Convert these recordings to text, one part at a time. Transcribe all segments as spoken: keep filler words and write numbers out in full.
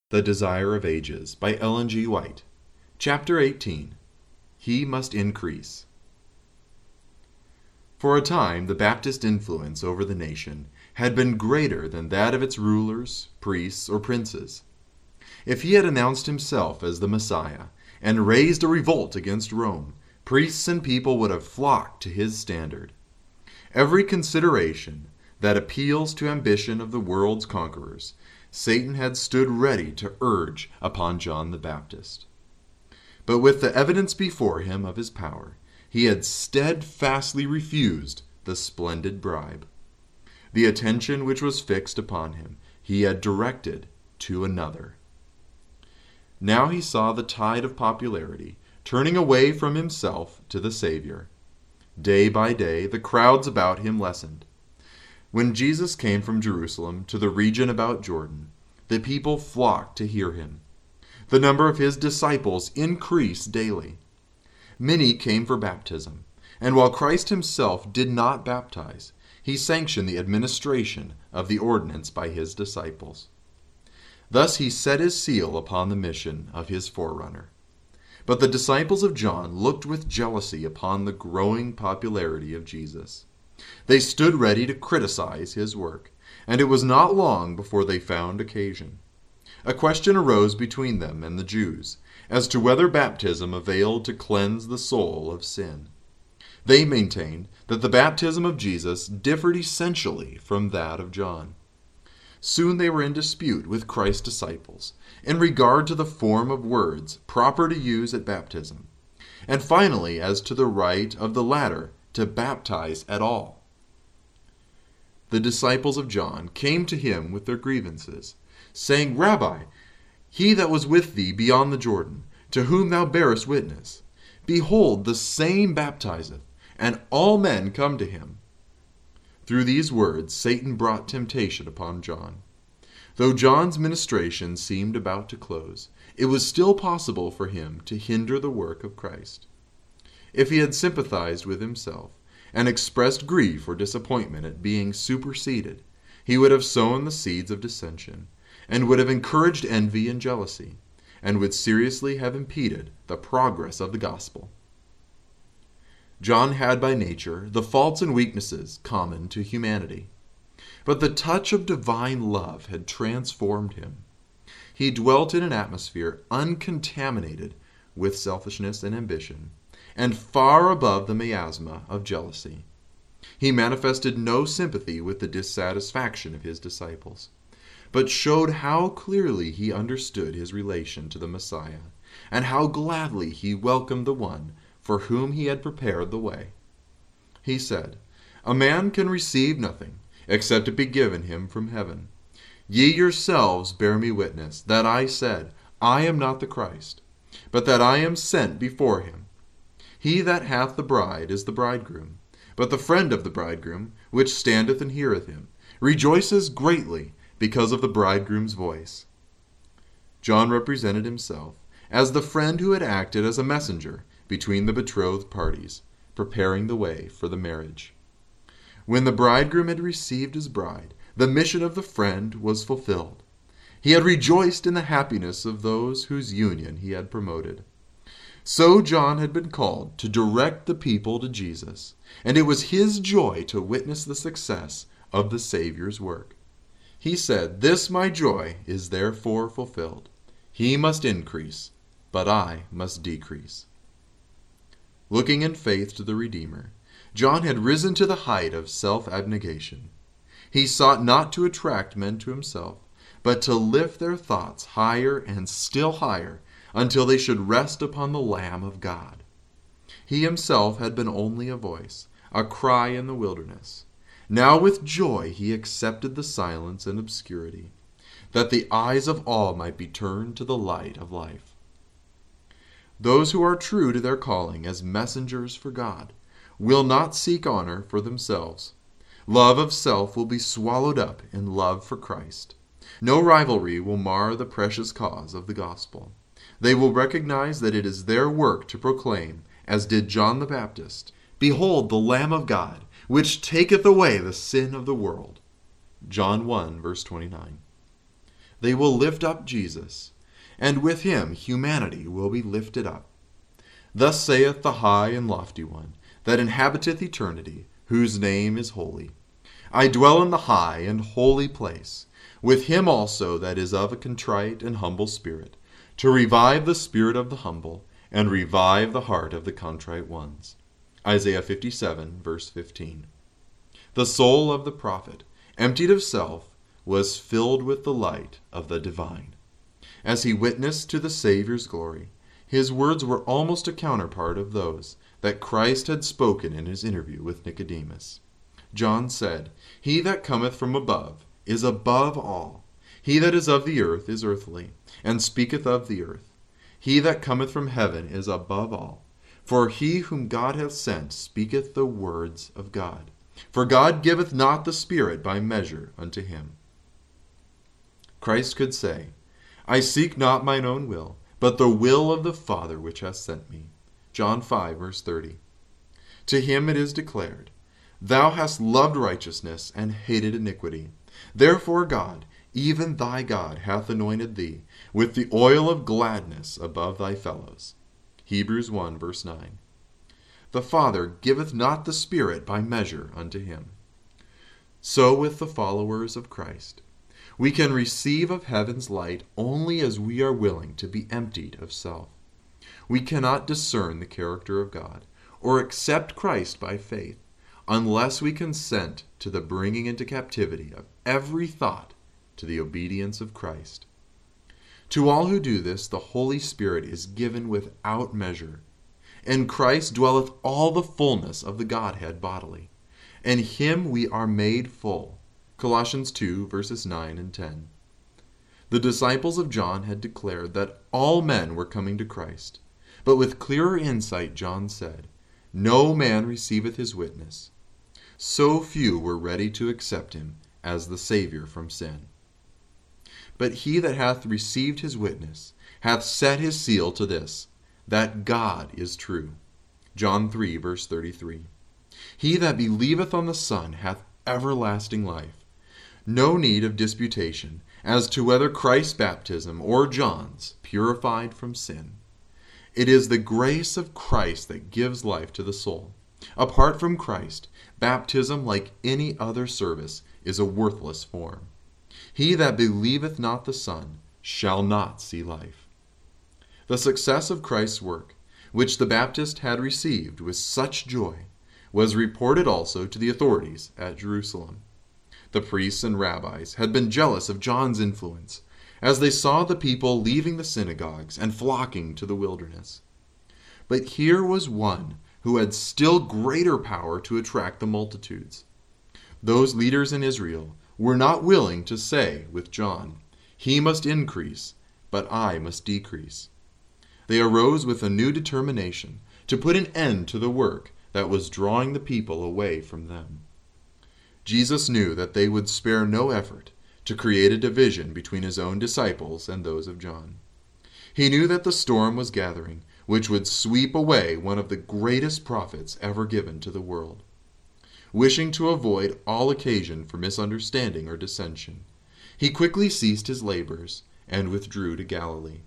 The Desire of Ages by Ellen G. White. Chapter eighteen. He Must Increase. For a time, the Baptist influence over the nation had been greater than that of its rulers, priests, or princes. If he had announced himself as the Messiah and raised a revolt against Rome, priests and people would have flocked to his standard. Every consideration that appeals to ambition of the world's conquerors, Satan had stood ready to urge upon John the Baptist. But with the evidence before him of his power, he had steadfastly refused the splendid bribe. The attention which was fixed upon him he had directed to another. Now he saw the tide of popularity turning away from himself to the Savior. Day by day the crowds about him lessened. When Jesus came from Jerusalem to the region about Jordan, the people flocked to hear him. The number of his disciples increased daily. Many came for baptism, and while Christ himself did not baptize, he sanctioned the administration of the ordinance by his disciples. Thus he set his seal upon the mission of his forerunner. But the disciples of John looked with jealousy upon the growing popularity of Jesus. They stood ready to criticize his work, and it was not long before they found occasion. A question arose between them and the Jews as to whether baptism availed to cleanse the soul of sin. They maintained that the baptism of Jesus differed essentially from that of John. Soon they were in dispute with Christ's disciples in regard to the form of words proper to use at baptism, and finally as to the right of the latter to baptize at all. The disciples of John came to him with their grievances, saying, Rabbi, he that was with thee beyond the Jordan, to whom thou bearest witness, behold, the same baptizeth, and all men come to him. Through these words Satan brought temptation upon John. Though John's ministration seemed about to close, it was still possible for him to hinder the work of Christ. If he had sympathized with himself, and expressed grief or disappointment at being superseded, he would have sown the seeds of dissension, and would have encouraged envy and jealousy, and would seriously have impeded the progress of the gospel. John had by nature the faults and weaknesses common to humanity, but the touch of divine love had transformed him. He dwelt in an atmosphere uncontaminated with selfishness and ambition, and far above the miasma of jealousy. He manifested no sympathy with the dissatisfaction of his disciples, but showed how clearly he understood his relation to the Messiah, and how gladly he welcomed the one for whom he had prepared the way. He said, A man can receive nothing, except it be given him from heaven. Ye yourselves bear me witness, that I said, I am not the Christ, but that I am sent before him. He that hath the bride is the bridegroom, but the friend of the bridegroom, which standeth and heareth him, rejoices greatly because of the bridegroom's voice. John represented himself as the friend who had acted as a messenger between the betrothed parties, preparing the way for the marriage. When the bridegroom had received his bride, the mission of the friend was fulfilled. He had rejoiced in the happiness of those whose union he had promoted. So John had been called to direct the people to Jesus, and it was his joy to witness the success of the Savior's work. He said, This my joy is therefore fulfilled. He must increase, but I must decrease. Looking in faith to the Redeemer, John had risen to the height of self-abnegation. He sought not to attract men to himself, but to lift their thoughts higher and still higher until they should rest upon the Lamb of God. He himself had been only a voice, a cry in the wilderness. Now with joy he accepted the silence and obscurity, that the eyes of all might be turned to the light of life. Those who are true to their calling as messengers for God will not seek honor for themselves. Love of self will be swallowed up in love for Christ. No rivalry will mar the precious cause of the gospel. They will recognize that it is their work to proclaim, as did John the Baptist, Behold the Lamb of God, which taketh away the sin of the world. John one, verse twenty-nine. they will lift up Jesus, and with him humanity will be lifted up. Thus saith the high and lofty one, that inhabiteth eternity, whose name is holy. I dwell in the high and holy place, with him also that is of a contrite and humble spirit, to revive the spirit of the humble, and revive the heart of the contrite ones. Isaiah fifty-seven, verse fifteen. The soul of the prophet, emptied of self, was filled with the light of the divine. As he witnessed to the Savior's glory, his words were almost a counterpart of those that Christ had spoken in his interview with Nicodemus. John said, He that cometh from above is above all. He that is of the earth is earthly, and speaketh of the earth. He that cometh from heaven is above all. For he whom God hath sent speaketh the words of God. For God giveth not the Spirit by measure unto him. Christ could say, I seek not mine own will, but the will of the Father which hath sent me. John five, verse thirty. To him it is declared, Thou hast loved righteousness and hated iniquity. Therefore God, even thy God, hath anointed thee with the oil of gladness above thy fellows. Hebrews one, verse nine. The Father giveth not the Spirit by measure unto him. So with the followers of Christ. We can receive of heaven's light only as we are willing to be emptied of self. We cannot discern the character of God or accept Christ by faith unless we consent to the bringing into captivity of every thought to the obedience of Christ. To all who do this, the Holy Spirit is given without measure. In Christ dwelleth all the fullness of the Godhead bodily. In him we are made full. Colossians two, verses nine and ten. The disciples of John had declared that all men were coming to Christ. But with clearer insight, John said, No man receiveth his witness. So few were ready to accept him as the Savior from sin. But he that hath received his witness hath set his seal to this, that God is true. John three, verse thirty-three. He that believeth on the Son hath everlasting life. No need of disputation as to whether Christ's baptism or John's purified from sin. It is the grace of Christ that gives life to the soul. Apart from Christ, baptism, like any other service, is a worthless form. He that believeth not the Son shall not see life. The success of Christ's work, which the Baptist had received with such joy, was reported also to the authorities at Jerusalem. The priests and rabbis had been jealous of John's influence, as they saw the people leaving the synagogues and flocking to the wilderness. But here was one who had still greater power to attract the multitudes. Those leaders in Israel were not willing to say with John, He must increase, but I must decrease. They arose with a new determination to put an end to the work that was drawing the people away from them. Jesus knew that they would spare no effort to create a division between his own disciples and those of John. He knew that the storm was gathering, which would sweep away one of the greatest prophets ever given to the world. Wishing to avoid all occasion for misunderstanding or dissension, he quickly ceased his labors and withdrew to Galilee.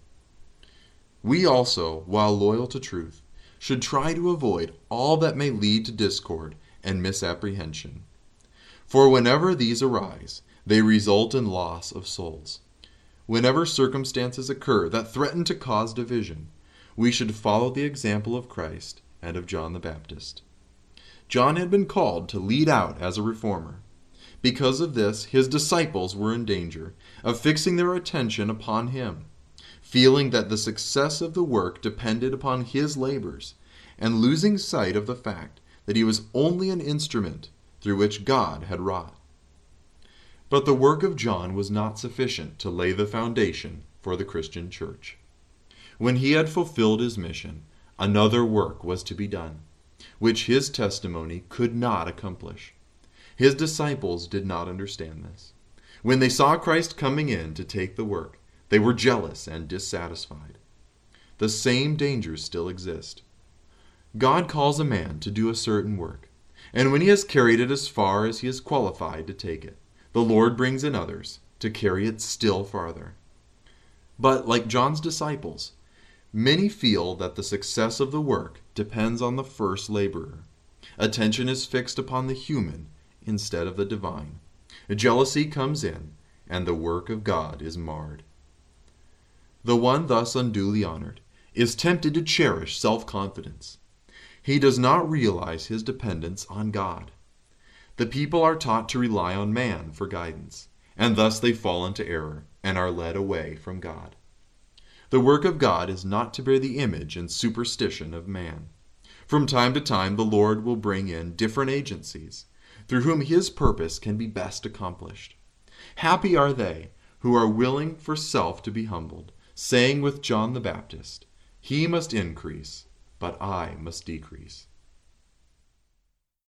We also, while loyal to truth, should try to avoid all that may lead to discord and misapprehension. For whenever these arise, they result in loss of souls. Whenever circumstances occur that threaten to cause division, we should follow the example of Christ and of John the Baptist. John had been called to lead out as a reformer. Because of this, his disciples were in danger of fixing their attention upon him, feeling that the success of the work depended upon his labors, and losing sight of the fact that he was only an instrument through which God had wrought. But the work of John was not sufficient to lay the foundation for the Christian church. When he had fulfilled his mission, another work was to be done, which his testimony could not accomplish. His disciples did not understand this. When they saw Christ coming in to take the work, they were jealous and dissatisfied. The same dangers still exist. God calls a man to do a certain work, and when he has carried it as far as he is qualified to take it, the Lord brings in others to carry it still farther. But, like John's disciples, many feel that the success of the work depends on the first laborer. Attention is fixed upon the human instead of the divine. Jealousy comes in, and the work of God is marred. The one thus unduly honored is tempted to cherish self-confidence. He does not realize his dependence on God. The people are taught to rely on man for guidance, and thus they fall into error and are led away from God. The work of God is not to bear the image and superstition of man. From time to time, the Lord will bring in different agencies, through whom his purpose can be best accomplished. Happy are they who are willing for self to be humbled, saying with John the Baptist, "He must increase, but I must decrease."